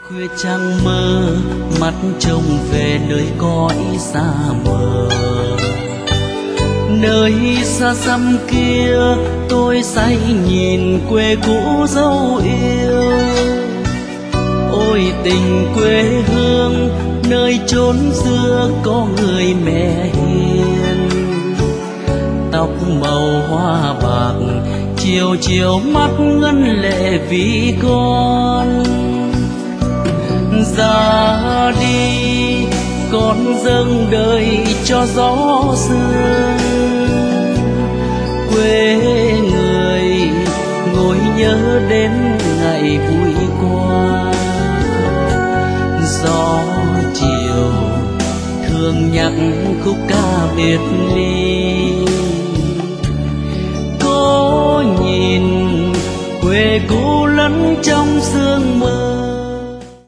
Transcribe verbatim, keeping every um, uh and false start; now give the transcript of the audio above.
khuya trăng mơ mắt trông về nơi cõi xa mờ, nơi xa xăm kia tôi say nhìn quê cũ dấu yêu. Ôi tình quê hương nơi chốn xưa có người mẹ hiền, tóc màu hoa bạc chiều chiều mắt ngân lệ vì con. Ra đi con dâng đời cho gió sương, quê người ngồi nhớ đến ngày vui qua. Gió chiều thương nhắc khúc ca biệt ly, cố nhìn quê cũ lẫn trong